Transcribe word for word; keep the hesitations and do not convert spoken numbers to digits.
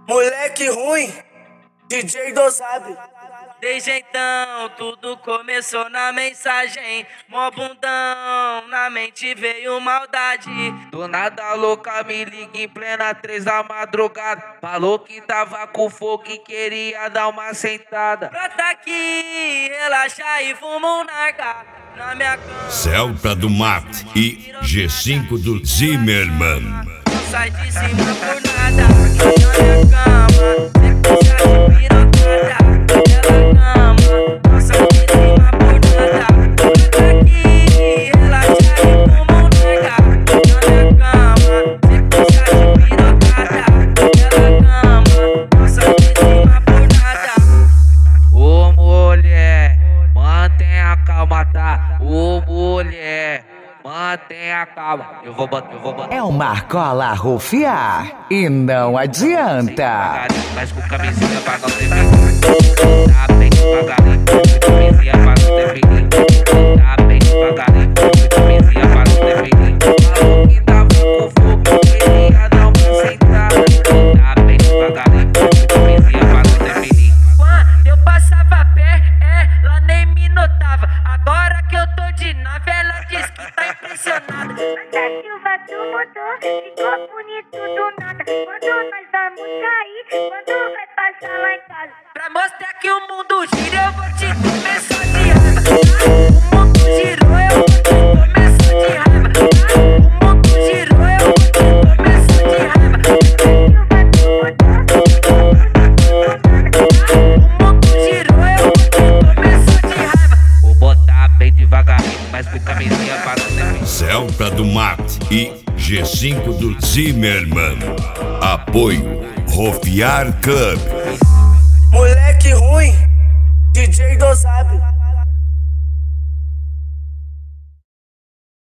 Moleque ruim, D J dosado. Desde então, tudo começou na mensagem. Mó bundão, na mente veio maldade. Do nada louca me liga em plena três da madrugada. Falou que tava com fogo e queria dar uma sentada. Brota aqui, relaxa e fuma um narga na minha cama. Celta do Mate e G cinco do Zimmerman. Não sai de cima por nada, na minha cama. Sempre já de pirocada. Ô mulher, mantenha calma. Eu vou botar, eu vou botar. É uma argola rufiar e não adianta. Mas com camisinha pra não ter perigo. Tá bem devagarinho, com camisinha pra não ter perigo. Tá bem devagarinho, com camisinha pra não ter perigo. Falou que tava com fogo, queria dar uma sentada. Tá bem devagarinho, com camisinha pra não ter perigo. Quando eu passava a pé, ela nem me notava. Agora que eu tô de nave, ela diz que tá impressionada. Mas a Silva do motor ficou bonito do nada. Quando nós vamos sair, quando vai passar lá em casa. Pra mostrar que o mundo gira, eu vou te começar de raiva. O mundo girou, eu vou te começar de raiva. O mundo girou, eu vou te começar de raiva. O mundo girou, eu vou te começar de raiva. Vou botar bem devagarinho, mas com camisinha pra não ter perigo. Celta do Mate e G cinco do Zimmerman. Apoio Rofiar Club. Moleque ruim.